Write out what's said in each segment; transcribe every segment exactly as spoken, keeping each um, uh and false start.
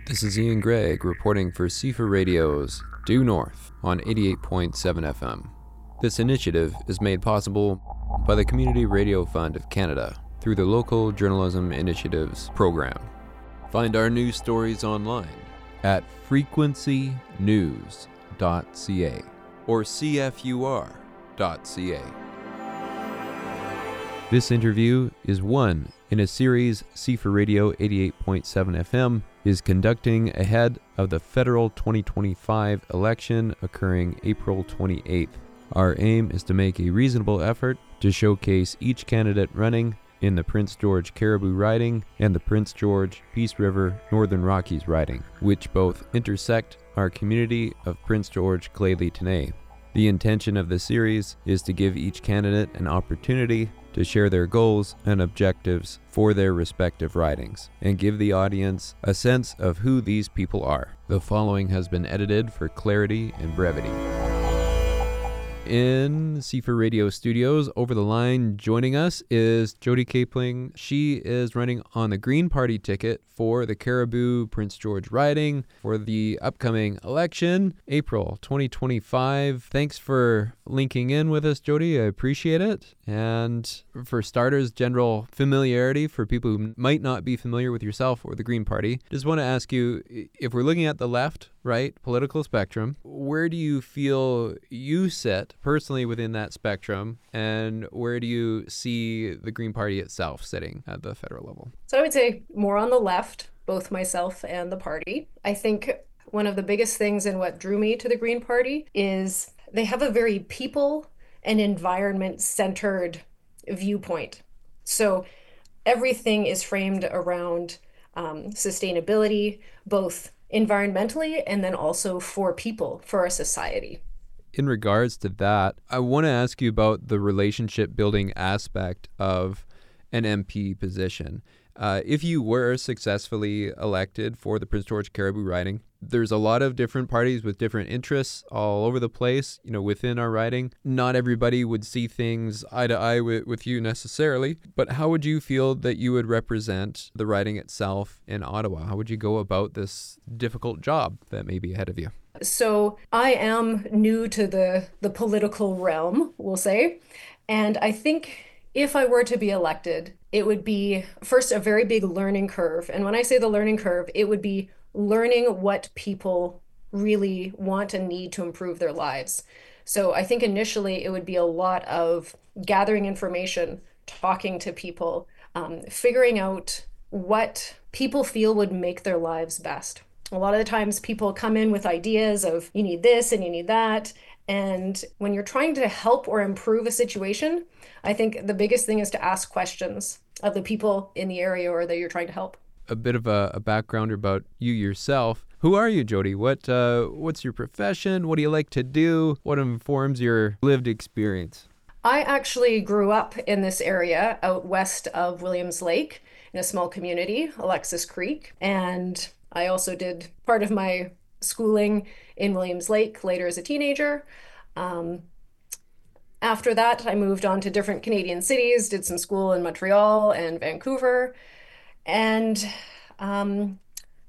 This is Ian Gregg reporting for C F A Radio's Due North on eighty-eight point seven F M. This initiative is made possible by the Community Radio Fund of Canada through the Local Journalism Initiatives program. Find our news stories online at frequency news dot c a or c f u r dot c a. This interview is one in a series C F A Radio eighty-eight point seven F M is conducting ahead of the federal twenty twenty-five election occurring April twenty-eighth. Our aim is to make a reasonable effort to showcase each candidate running in the Prince George Caribou riding and the Prince George Peace River Northern Rockies riding, which both intersect our community of Prince George Clay-Tenay. The intention of the series is to give each candidate an opportunity to share their goals and objectives for their respective ridings and give the audience a sense of who these people are. The following has been edited for clarity and brevity. In C F A Radio Studios, over the line joining us is Jody Capling. She is running on the Green Party ticket for the Caribou Prince George riding for the upcoming election, April twenty twenty-five. Thanks for linking in with us, Jody. I appreciate it. And for starters, general familiarity for people who might not be familiar with yourself or the Green Party, just want to ask you, if we're looking at the left, right, political spectrum, where do you feel you sit personally within that spectrum, and where do you see the Green Party itself sitting at the federal level? So I would say more on the left, both myself and the party. I think one of the biggest things in what drew me to the Green Party is they have a very people and environment-centered viewpoint. So everything is framed around um, sustainability, both environmentally and then also for people, for our society. In regards to that, I want to ask you about the relationship building aspect of an M P position. Uh, if you were successfully elected for the Prince George Caribou riding, there's a lot of different parties with different interests all over the place, you know, within our riding. Not everybody would see things eye to eye with, with you necessarily, but how would you feel that you would represent the riding itself in Ottawa? How would you go about this difficult job that may be ahead of you? So I am new to the, the political realm, we'll say, and I think if I were to be elected, it would be first a very big learning curve. And when I say the learning curve, it would be learning what people really want and need to improve their lives. So I think initially it would be a lot of gathering information, talking to people, um, figuring out what people feel would make their lives best. A lot of the times people come in with ideas of you need this and you need that. And when you're trying to help or improve a situation, I think the biggest thing is to ask questions of the people in the area or that you're trying to help. A bit of a, a background about you yourself. Who are you, Jody? What uh, what's your profession? What do you like to do? What informs your lived experience? I actually grew up in this area out west of Williams Lake in a small community, Alexis Creek. And I also did part of my schooling in Williams Lake later as a teenager. Um, after that, I moved on to different Canadian cities, did some school in Montreal and Vancouver. And um,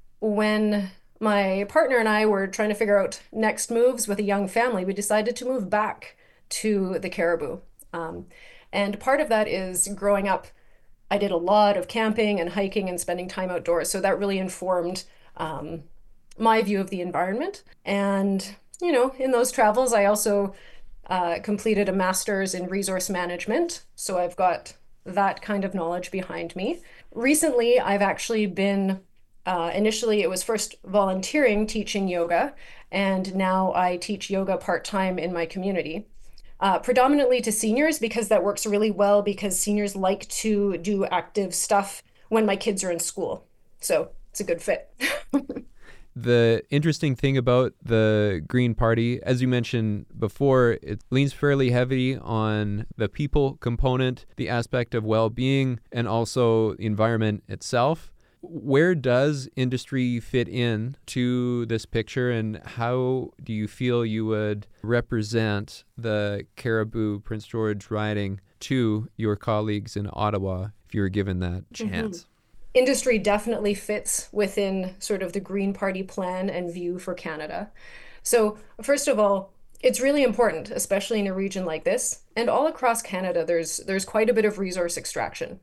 when my partner and I were trying to figure out next moves with a young family, we decided to move back to the Caribou. Um, and part of that is growing up, I did a lot of camping and hiking and spending time outdoors. So that really informed um, my view of the environment. And, you know, in those travels, I also uh, completed a master's in resource management. So I've got that kind of knowledge behind me. Recently, I've actually been, uh, initially it was first volunteering teaching yoga, and now I teach yoga part-time in my community. Uh, predominantly to seniors because that works really well because seniors like to do active stuff when my kids are in school. So it's a good fit. The interesting thing about the Green Party, as you mentioned before, it leans fairly heavy on the people component, the aspect of well-being, and also the environment itself. Where does industry fit in to this picture, and how do you feel you would represent the Caribou Prince George riding to your colleagues in Ottawa if you were given that chance? Mm-hmm. industry definitely fits within sort of the Green Party plan and view for Canada. So, first of all, it's really important, especially in a region like this, and all across Canada, there's there's quite a bit of resource extraction.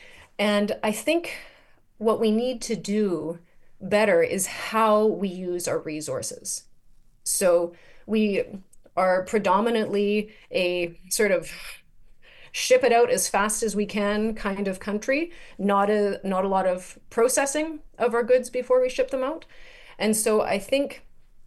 And I think what we need to do better is how we use our resources. So we are predominantly a sort of ship it out as fast as we can kind of country, not a not a lot of processing of our goods before we ship them out. And so I think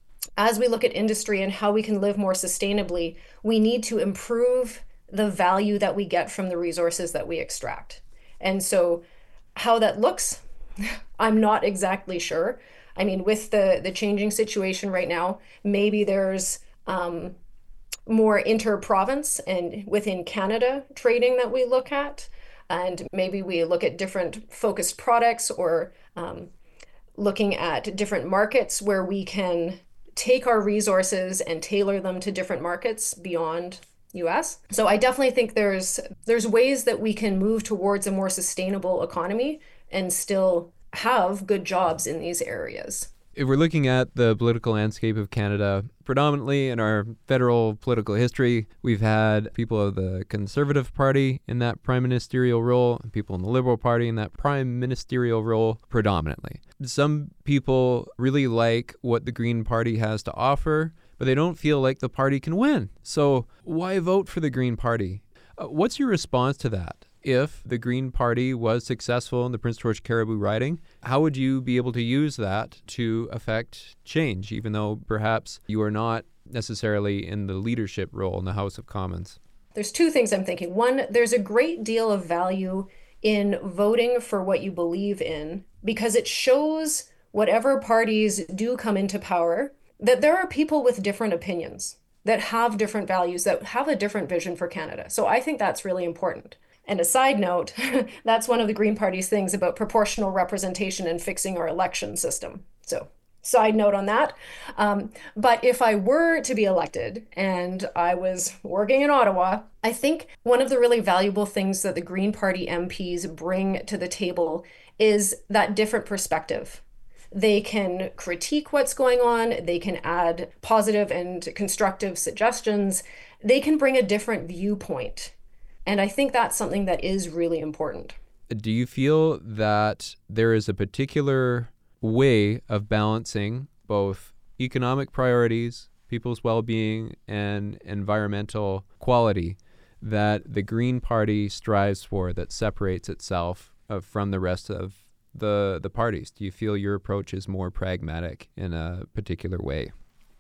as we look at industry and how we can live more sustainably, we need to improve the value that we get from the resources that we extract. And so how that looks, I'm not exactly sure. I mean, with the the changing situation right now, maybe there's um, more inter-province and within Canada trading that we look at, and maybe we look at different focused products or um, looking at different markets where we can take our resources and tailor them to different markets beyond U S. So I definitely think there's there's ways that we can move towards a more sustainable economy and still have good jobs in these areas. If we're looking at the political landscape of Canada, predominantly in our federal political history, we've had people of the Conservative Party in that prime ministerial role, and people in the Liberal Party in that prime ministerial role predominantly. Some people really like what the Green Party has to offer, but they don't feel like the party can win. So why vote for the Green Party? Uh, what's your response to that? If the Green Party was successful in the Prince George Caribou riding, how would you be able to use that to affect change, even though perhaps you are not necessarily in the leadership role in the House of Commons? There's two things I'm thinking. One, there's a great deal of value in voting for what you believe in because it shows whatever parties do come into power that there are people with different opinions, that have different values, that have a different vision for Canada. So I think that's really important. And a side note, that's one of the Green Party's things about proportional representation and fixing our election system. So side note on that. Um, but if I were to be elected and I was working in Ottawa, I think one of the really valuable things that the Green Party M Ps bring to the table is that different perspective. They can critique what's going on. They can add positive and constructive suggestions. They can bring a different viewpoint. And I think that's something that is really important. Do you feel that there is a particular way of balancing both economic priorities, people's well-being, and environmental quality that the Green Party strives for that separates itself uh, from the rest of the the parties? Do you feel your approach is more pragmatic in a particular way?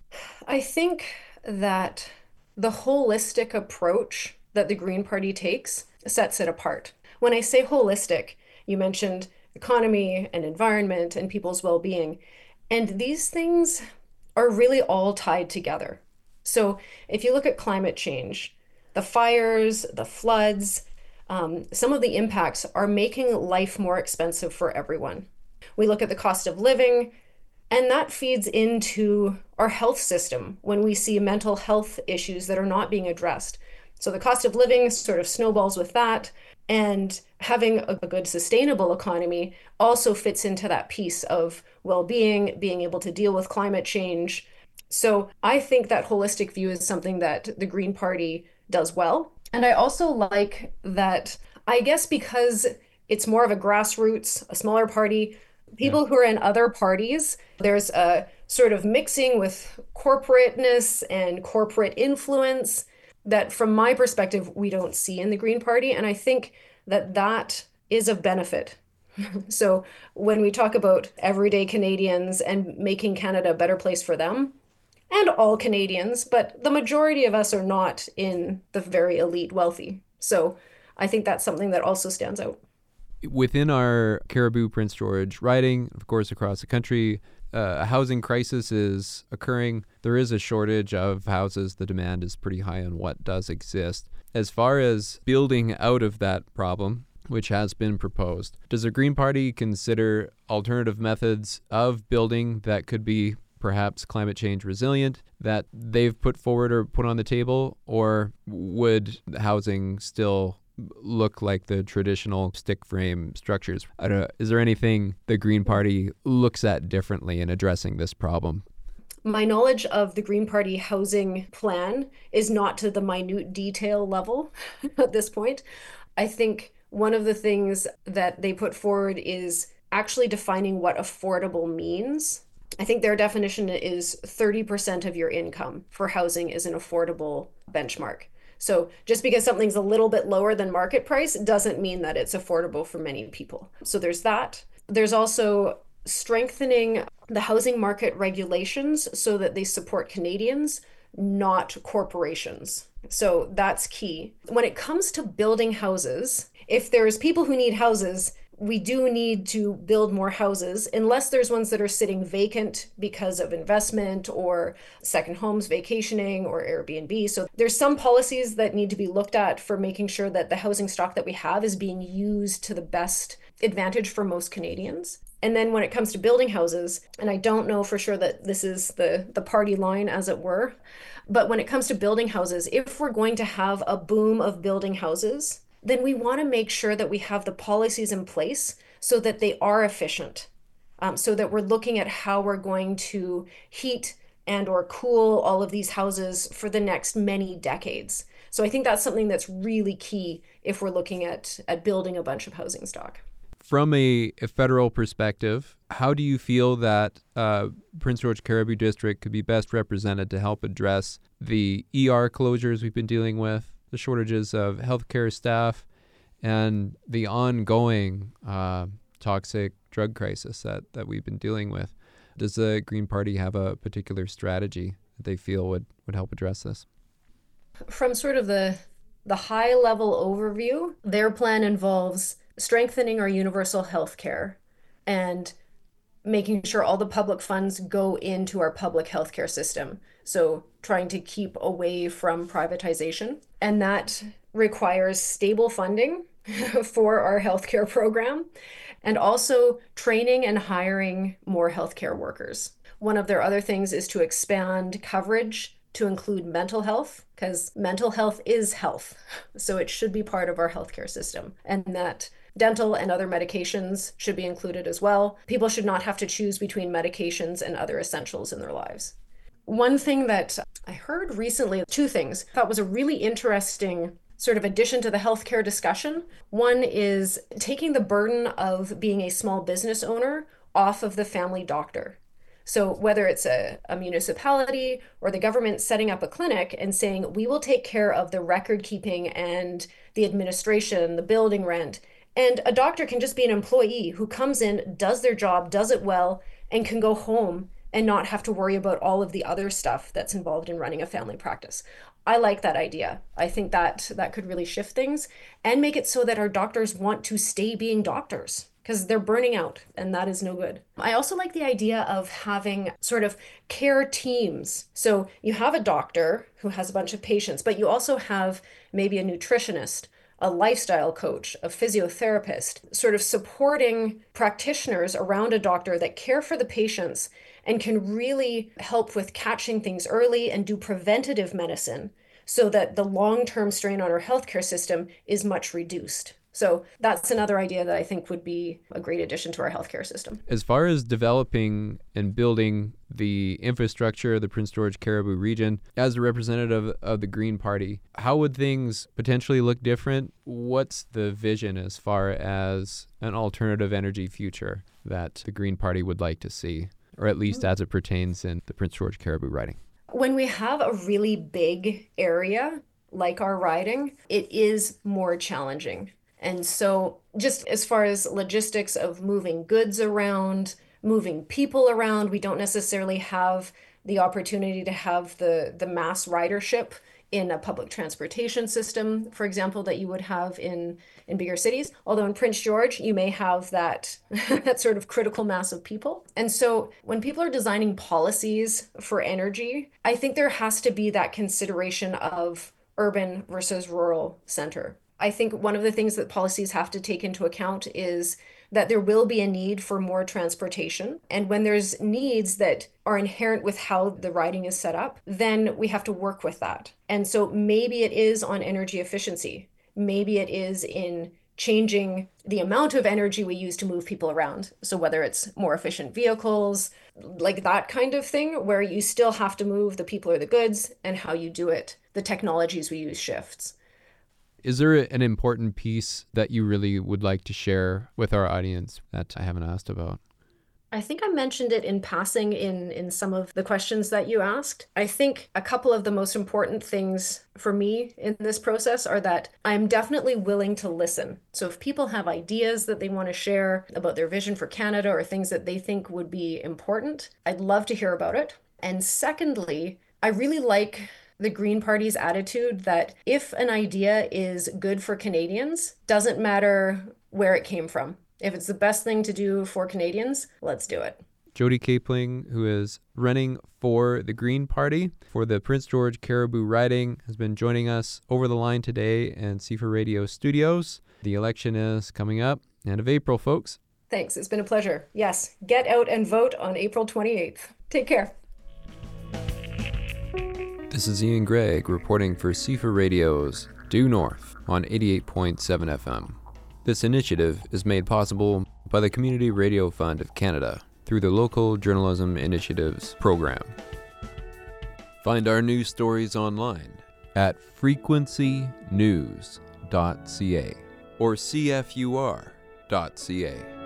I think that the holistic approach that the Green Party takes sets it apart. When I say holistic, you mentioned economy and environment and people's well-being, and these things are really all tied together. So if you look at climate change, the fires, the floods, um, some of the impacts are making life more expensive for everyone. We look at the cost of living, and that feeds into our health system when we see mental health issues that are not being addressed. So the cost of living sort of snowballs with that, and having a good sustainable economy also fits into that piece of well-being, being able to deal with climate change. So I think that holistic view is something that the Green Party does well. And I also like that, I guess because it's more of a grassroots, a smaller party, people yeah. who are in other parties, there's a sort of mixing with corporateness and corporate influence that from my perspective, we don't see in the Green Party. And I think that that is of benefit. So when we talk about everyday Canadians and making Canada a better place for them, and all Canadians, but the majority of us are not in the very elite wealthy. So I think that's something that also stands out. Within our Caribou Prince George riding, of course, across the country, Uh, a housing crisis is occurring. There is a shortage of houses. The demand is pretty high on what does exist. As far as building out of that problem, which has been proposed, does the Green Party consider alternative methods of building that could be perhaps climate change resilient that they've put forward or put on the table, or would housing still look like the traditional stick frame structures. I don't know, is there anything the Green Party looks at differently in addressing this problem? My knowledge of the Green Party housing plan is not to the minute detail level at this point. I think one of the things that they put forward is actually defining what affordable means. I think their definition is thirty percent of your income for housing is an affordable benchmark. So just because something's a little bit lower than market price doesn't mean that it's affordable for many people. So there's that. There's also strengthening the housing market regulations so that they support Canadians, not corporations. So that's key. When it comes to building houses, if there's people who need houses, we do need to build more houses, unless there's ones that are sitting vacant because of investment or second homes, vacationing, or Airbnb. So there's some policies that need to be looked at for making sure that the housing stock that we have is being used to the best advantage for most Canadians. And then when it comes to building houses, and I don't know for sure that this is the, the party line, as it were, but when it comes to building houses, if we're going to have a boom of building houses, then we want to make sure that we have the policies in place so that they are efficient, um, so that we're looking at how we're going to heat and or cool all of these houses for the next many decades. So I think that's something that's really key if we're looking at, at building a bunch of housing stock. From a, a federal perspective, how do you feel that uh, Prince George Cariboo District could be best represented to help address the E R closures we've been dealing with, the shortages of healthcare staff, and the ongoing uh, toxic drug crisis that, that we've been dealing with? Does the Green Party have a particular strategy that they feel would, would help address this? From sort of the, the high level overview, their plan involves strengthening our universal health care and making sure all the public funds go into our public healthcare system. So trying to keep away from privatization. And that requires stable funding for our healthcare program and also training and hiring more healthcare workers. One of their other things is to expand coverage to include mental health, because mental health is health. So it should be part of our healthcare system, and that dental and other medications should be included as well. People should not have to choose between medications and other essentials in their lives. One thing that I heard recently, two things, I thought was a really interesting sort of addition to the healthcare discussion. One is taking the burden of being a small business owner off of the family doctor. So whether it's a, a municipality or the government setting up a clinic and saying, we will take care of the record keeping and the administration, the building rent, and a doctor can just be an employee who comes in, does their job, does it well, and can go home and not have to worry about all of the other stuff that's involved in running a family practice. I like that idea. I think that that could really shift things and make it so that our doctors want to stay being doctors, because they're burning out, and that is no good. I also like the idea of having sort of care teams. So you have a doctor who has a bunch of patients, but you also have maybe a nutritionist, a lifestyle coach, a physiotherapist, sort of supporting practitioners around a doctor that care for the patients and can really help with catching things early and do preventative medicine so that the long-term strain on our healthcare system is much reduced. So that's another idea that I think would be a great addition to our healthcare system. As far as developing and building the infrastructure of the Prince George Cariboo region, as a representative of the Green Party, how would things potentially look different? What's the vision as far as an alternative energy future that the Green Party would like to see, or at least as it pertains in the Prince George Cariboo riding? When we have a really big area like our riding, it is more challenging. And so just as far as logistics of moving goods around, moving people around, we don't necessarily have the opportunity to have the, the mass ridership in a public transportation system, for example, that you would have in, in bigger cities. Although in Prince George, you may have that, that sort of critical mass of people. And so when people are designing policies for energy, I think there has to be that consideration of urban versus rural center. I think one of the things that policies have to take into account is that there will be a need for more transportation. And when there's needs that are inherent with how the riding is set up, then we have to work with that. And so maybe it is on energy efficiency. Maybe it is in changing the amount of energy we use to move people around. So whether it's more efficient vehicles, like that kind of thing, where you still have to move the people or the goods, and how you do it, the technologies we use shifts. Is there an important piece that you really would like to share with our audience that I haven't asked about? I think I mentioned it in passing in, in some of the questions that you asked. I think a couple of the most important things for me in this process are that I'm definitely willing to listen. So if people have ideas that they want to share about their vision for Canada or things that they think would be important, I'd love to hear about it. And secondly, I really like the Green Party's attitude that if an idea is good for Canadians, doesn't matter where it came from. If it's the best thing to do for Canadians, let's do it. Jody Capling, who is running for the Green Party for the Prince George Caribou riding, has been joining us over the line today in C four Radio Studios. The election is coming up, end of April, folks. Thanks. It's been a pleasure. Yes, get out and vote on April twenty-eighth. Take care. This is Ian Gregg reporting for C four Radio's Due North on eighty-eight point seven F M. This initiative is made possible by the Community Radio Fund of Canada through the Local Journalism Initiatives program. Find our news stories online at frequency news dot c a or c f u r dot c a.